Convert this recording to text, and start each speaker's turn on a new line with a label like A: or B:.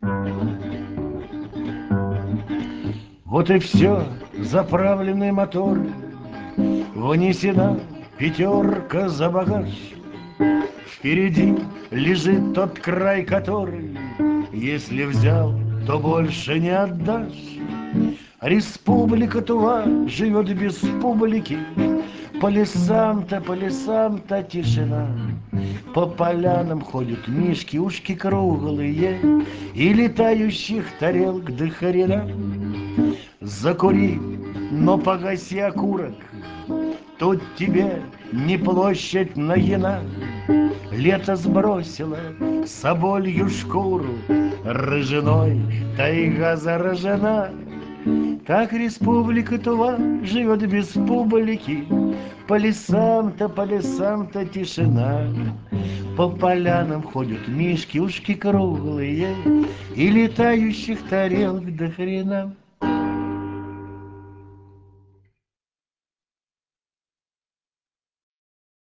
A: Вот и все, заправленный мотор, внесена пятерка за багаж. Впереди лежит тот край, который, если взял, то больше не отдашь. Республика Тува живет без публики, по лесам-то тишина. По полянам ходят мишки, ушки круглые, и летающих тарелок до хрена. Закури, но погаси окурок, тут тебе не площадь Нагина. Лето сбросило соболью шкуру, рыжиной тайга заражена. Так республика Тува живет без публики, по лесам-то тишина. По полянам ходят мишки, ушки круглые, и летающих тарелок до хрена.